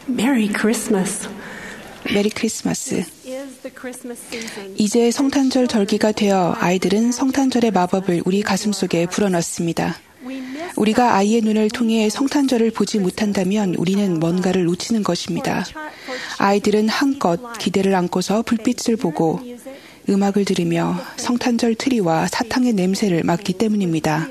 Merry Christmas. 메리 크리스마스. 이제 성탄절 절기가 되어 아이들은 성탄절의 마법을 우리 가슴속에 불어넣습니다. 우리가 아이의 눈을 통해 성탄절을 보지 못한다면 우리는 뭔가를 놓치는 것입니다. 아이들은 한껏 기대를 안고서 불빛을 보고 음악을 들으며 성탄절 트리와 사탕의 냄새를 맡기 때문입니다.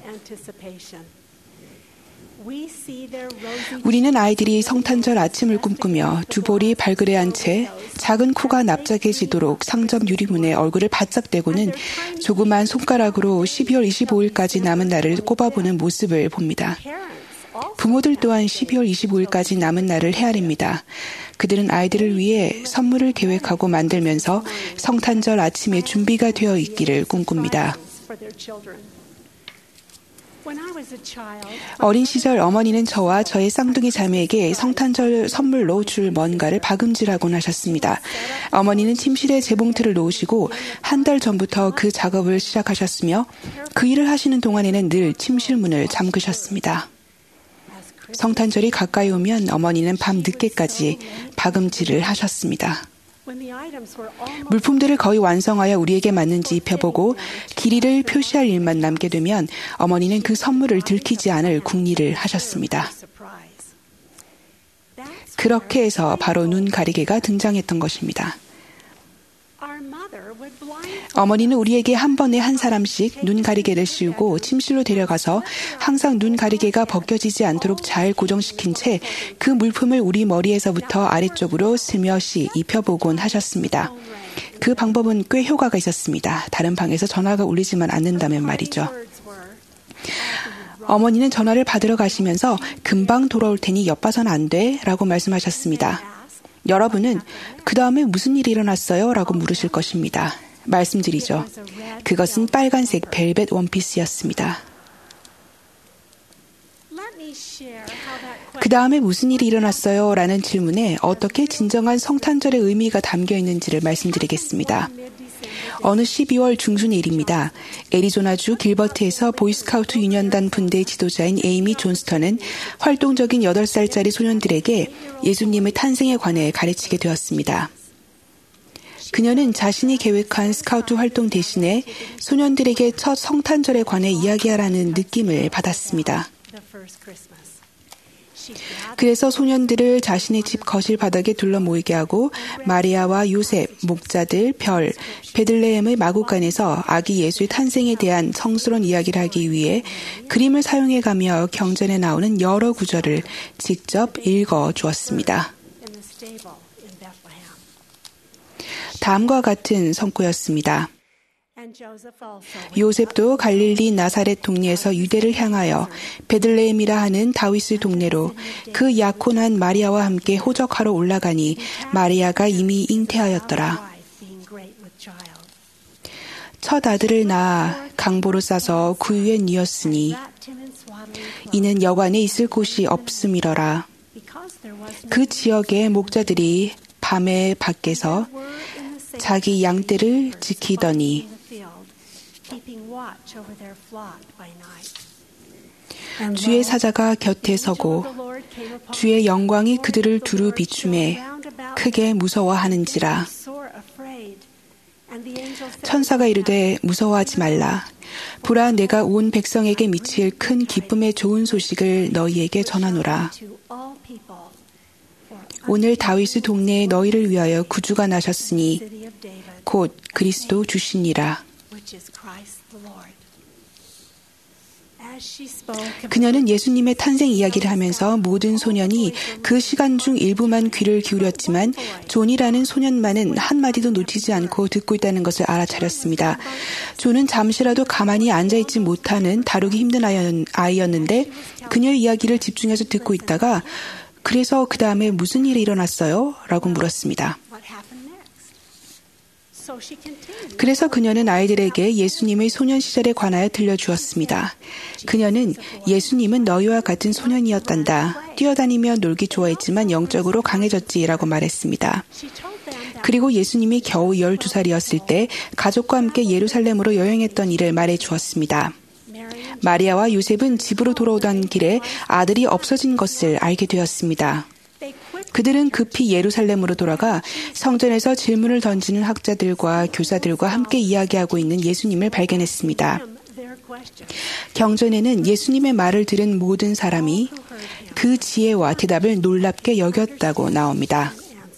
우리는 아이들이 성탄절 아침을 꿈꾸며 두 볼이 발그레한 채 작은 코가 납작해지도록 상점 유리문에 얼굴을 바짝 대고는 조그만 손가락으로 12월 25일까지 남은 날을 꼽아보는 모습을 봅니다. 부모들 또한 12월 25일까지 남은 날을 헤아립니다. 그들은 아이들을 위해 선물을 계획하고 만들면서 성탄절 아침에 준비가 되어 있기를 꿈꿉니다. 어린 시절 어머니는 저와 저의 쌍둥이 자매에게 성탄절 선물로 줄 뭔가를 박음질하곤 하셨습니다. 어머니는 침실에 재봉틀을 놓으시고 한 달 전부터 그 작업을 시작하셨으며 그 일을 하시는 동안에는 늘 침실 문을 잠그셨습니다. 성탄절이 가까이 오면 어머니는 밤 늦게까지 박음질을 하셨습니다. 물품들을 거의 완성하여 우리에게 맞는지 입혀보고 길이를 표시할 일만 남게 되면 어머니는 그 선물을 들키지 않을 궁리를 하셨습니다. 그렇게 해서 바로 눈 가리개가 등장했던 것입니다. 어머니는 우리에게 한 번에 한 사람씩 눈 가리개를 씌우고 침실로 데려가서 항상 눈 가리개가 벗겨지지 않도록 잘 고정시킨 채 그 물품을 우리 머리에서부터 아래쪽으로 슬며시 입혀보곤 하셨습니다. 그 방법은 꽤 효과가 있었습니다. 다른 방에서 전화가 울리지만 않는다면 말이죠. 어머니는 전화를 받으러 가시면서 금방 돌아올 테니 엿봐선 안 돼? 라고 말씀하셨습니다. 여러분은 그 다음에 무슨 일이 일어났어요? 라고 물으실 것입니다. 말씀드리죠. 그것은 빨간색 벨벳 원피스였습니다. 그 다음에 무슨 일이 일어났어요? 라는 질문에 어떻게 진정한 성탄절의 의미가 담겨 있는지를 말씀드리겠습니다. 어느 12월 중순의 일입니다. 애리조나주 길버트에서 보이스카우트 유년단 분대 지도자인 에이미 존스턴은 활동적인 8살짜리 소년들에게 예수님의 탄생에 관해 가르치게 되었습니다. 그녀는 자신이 계획한 스카우트 활동 대신에 소년들에게 첫 성탄절에 관해 이야기하라는 느낌을 받았습니다. 그래서 소년들을 자신의 집 거실 바닥에 둘러 모이게 하고 마리아와 요셉, 목자들, 별, 베들레헴의 마구간에서 아기 예수의 탄생에 대한 성스러운 이야기를 하기 위해 그림을 사용해가며 경전에 나오는 여러 구절을 직접 읽어 주었습니다. 다음과 같은 선고였습니다. 요셉도 갈릴리 나사렛 동네에서 유대를 향하여 베들레헴이라 하는 다윗의 동네로 그 약혼한 마리아와 함께 호적하러 올라가니 마리아가 이미 잉태하였더라. 첫 아들을 낳아 강보로 싸서 구유에 뉘었으니 이는 여관에 있을 곳이 없음이러라. 그 지역의 목자들이 밤에 밖에서 자기 양떼를 지키더니 주의 사자가 곁에 서고 주의 영광이 그들을 두루 비추매 크게 무서워하는지라. 천사가 이르되 무서워하지 말라. 보라 내가 온 백성에게 미칠 큰 기쁨의 좋은 소식을 너희에게 전하노라. 오늘 다윗의 동네에 너희를 위하여 구주가 나셨으니 곧 그리스도 주시니라. 그녀는 예수님의 탄생 이야기를 하면서 모든 소년이 그 시간 중 일부만 귀를 기울였지만 존이라는 소년만은 한마디도 놓치지 않고 듣고 있다는 것을 알아차렸습니다. 존은 잠시라도 가만히 앉아있지 못하는 다루기 힘든 아이였는데 그녀의 이야기를 집중해서 듣고 있다가 그래서 그 다음에 무슨 일이 일어났어요? 라고 물었습니다. 그래서 그녀는 아이들에게 예수님의 소년 시절에 관하여 들려주었습니다. 그녀는 예수님은 너희와 같은 소년이었단다. 뛰어다니며 놀기 좋아했지만 영적으로 강해졌지라고 말했습니다. 그리고 예수님이 겨우 12살이었을 때 가족과 함께 예루살렘으로 여행했던 일을 말해 주었습니다. 마리아와 요셉은 집으로 돌아오던 길에 아들이 없어진 것을 알게 되었습니다. 그들은 급히 예루살렘으로 돌아가 성전에서 질문을 던지는 학자들과 교사들과 함께 이야기하고 있는 예수님을 발견했습니다. 경전에는 예수님의 말을 들은 모든 사람이 그 지혜와 대답을 놀랍게 여겼다고 나옵니다.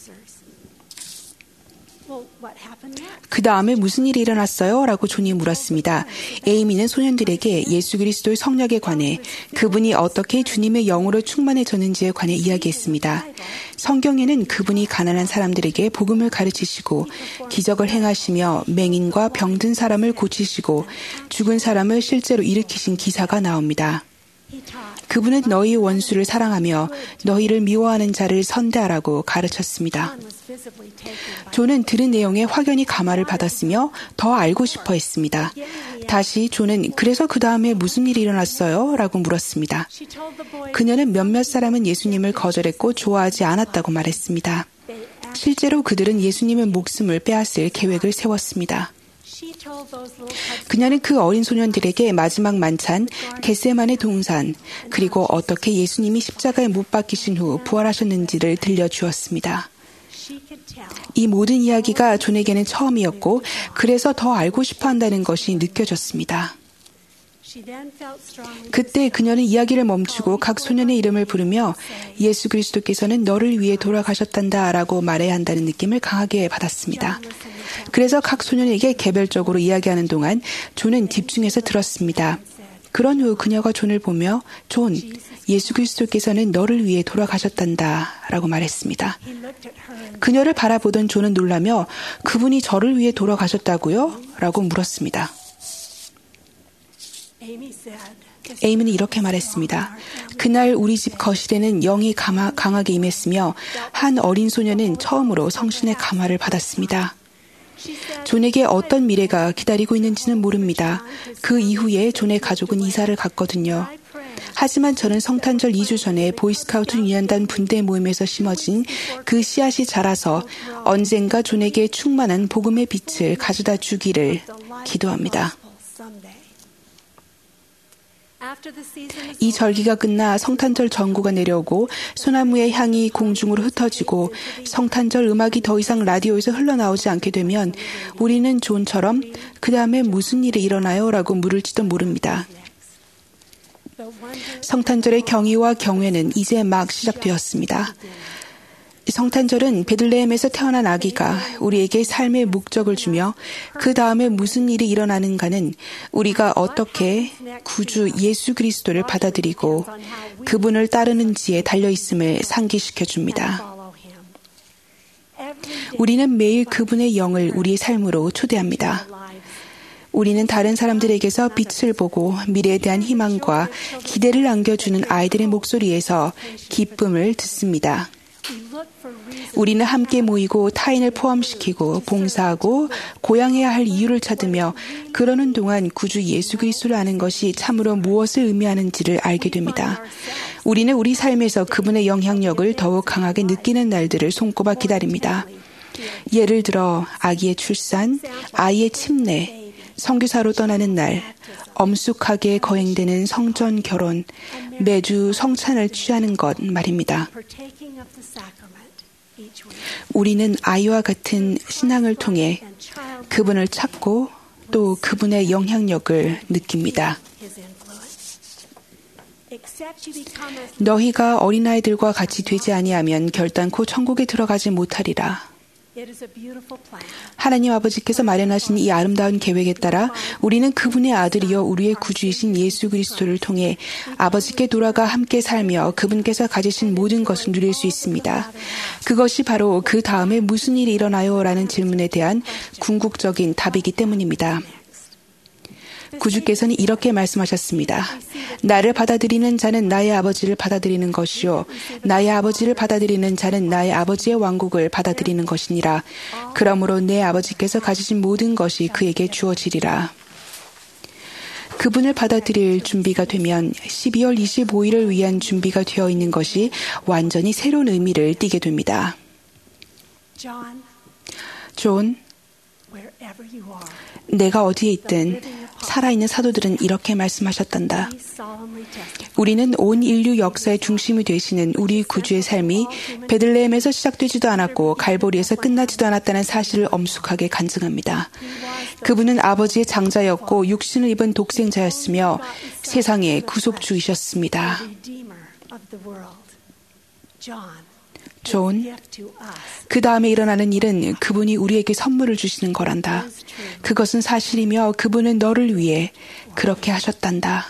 그 다음에 무슨 일이 일어났어요? 라고 존이 물었습니다. 에이미는 소년들에게 예수 그리스도의 성령에 관해 그분이 어떻게 주님의 영으로 충만해졌는지에 관해 이야기했습니다. 성경에는 그분이 가난한 사람들에게 복음을 가르치시고 기적을 행하시며 맹인과 병든 사람을 고치시고 죽은 사람을 실제로 일으키신 기사가 나옵니다. 그분은 너희의 원수를 사랑하며 너희를 미워하는 자를 선대하라고 가르쳤습니다. 존은 들은 내용에 확연히 감화를 받았으며 더 알고 싶어 했습니다. 다시 존은 그래서 그 다음에 무슨 일이 일어났어요? 라고 물었습니다. 그녀는 몇몇 사람은 예수님을 거절했고 좋아하지 않았다고 말했습니다. 실제로 그들은 예수님의 목숨을 빼앗을 계획을 세웠습니다. 그녀는 그 어린 소년들에게 마지막 만찬, 겟세마네 동산, 그리고 어떻게 예수님이 십자가에 못 박히신 후 부활하셨는지를 들려주었습니다. 이 모든 이야기가 존에게는 처음이었고 그래서 더 알고 싶어 한다는 것이 느껴졌습니다. 그때 그녀는 이야기를 멈추고 각 소년의 이름을 부르며 예수 그리스도께서는 너를 위해 돌아가셨단다 라고 말해야 한다는 느낌을 강하게 받았습니다. 그래서 각 소년에게 개별적으로 이야기하는 동안 존은 집중해서 들었습니다. 그런 후 그녀가 존을 보며 존, 예수 그리스도께서는 너를 위해 돌아가셨단다 라고 말했습니다. 그녀를 바라보던 존은 놀라며 그분이 저를 위해 돌아가셨다고요? 라고 물었습니다. 에이미는 이렇게 말했습니다. 그날 우리 집 거실에는 영이 강하게 임했으며 한 어린 소녀는 처음으로 성신의 감화를 받았습니다. 존에게 어떤 미래가 기다리고 있는지는 모릅니다. 그 이후에 존의 가족은 이사를 갔거든요. 하지만 저는 성탄절 2주 전에 보이스카우트 유년단 분대 모임에서 심어진 그 씨앗이 자라서 언젠가 존에게 충만한 복음의 빛을 가져다 주기를 기도합니다. 이 절기가 끝나 성탄절 전구가 내려오고 소나무의 향이 공중으로 흩어지고 성탄절 음악이 더 이상 라디오에서 흘러나오지 않게 되면 우리는 존처럼 그 다음에 무슨 일이 일어나요? 라고 물을지도 모릅니다. 성탄절의 경의와 경외는 이제 막 시작되었습니다. 성탄절은 베들레헴에서 태어난 아기가 우리에게 삶의 목적을 주며 그 다음에 무슨 일이 일어나는가는 우리가 어떻게 구주 예수 그리스도를 받아들이고 그분을 따르는지에 달려있음을 상기시켜 줍니다. 우리는 매일 그분의 영을 우리의 삶으로 초대합니다. 우리는 다른 사람들에게서 빛을 보고 미래에 대한 희망과 기대를 안겨주는 아이들의 목소리에서 기쁨을 듣습니다. 우리는 함께 모이고 타인을 포함시키고 봉사하고 고양해야 할 이유를 찾으며 그러는 동안 구주 예수 그리스도를 아는 것이 참으로 무엇을 의미하는지를 알게 됩니다. 우리는 우리 삶에서 그분의 영향력을 더욱 강하게 느끼는 날들을 손꼽아 기다립니다. 예를 들어 아기의 출산, 아이의 침례, 선교사로 떠나는 날, 엄숙하게 거행되는 성전 결혼, 매주 성찬을 취하는 것 말입니다. 우리는 아이와 같은 신앙을 통해 그분을 찾고 또 그분의 영향력을 느낍니다. 너희가 어린아이들과 같이 되지 아니하면 결단코 천국에 들어가지 못하리라. 하나님 아버지께서 마련하신 이 아름다운 계획에 따라 우리는 그분의 아들이여 우리의 구주이신 예수 그리스도를 통해 아버지께 돌아가 함께 살며 그분께서 가지신 모든 것을 누릴 수 있습니다. 그것이 바로 그 다음에 무슨 일이 일어나요? 라는 질문에 대한 궁극적인 답이기 때문입니다. 구주께서는 이렇게 말씀하셨습니다. 나를 받아들이는 자는 나의 아버지를 받아들이는 것이요 나의 아버지를 받아들이는 자는 나의 아버지의 왕국을 받아들이는 것이니라. 그러므로 내 아버지께서 가지신 모든 것이 그에게 주어지리라. 그분을 받아들일 준비가 되면 12월 25일을 위한 준비가 되어 있는 것이 완전히 새로운 의미를 띠게 됩니다. 존, 내가 어디에 있든 살아있는 사도들은 이렇게 말씀하셨단다. 우리는 온 인류 역사의 중심이 되시는 우리 구주의 삶이 베들레헴에서 시작되지도 않았고 갈보리에서 끝나지도 않았다는 사실을 엄숙하게 간증합니다. 그분은 아버지의 장자였고 육신을 입은 독생자였으며 세상의 구속주이셨습니다. 존, 그 다음에 일어나는 일은 그분이 우리에게 선물을 주시는 거란다. 그것은 사실이며 그분은 너를 위해 그렇게 하셨단다.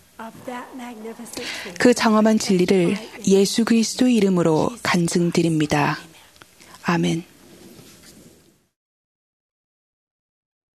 그 장엄한 진리를 예수 그리스도의 이름으로 간증드립니다. 아멘.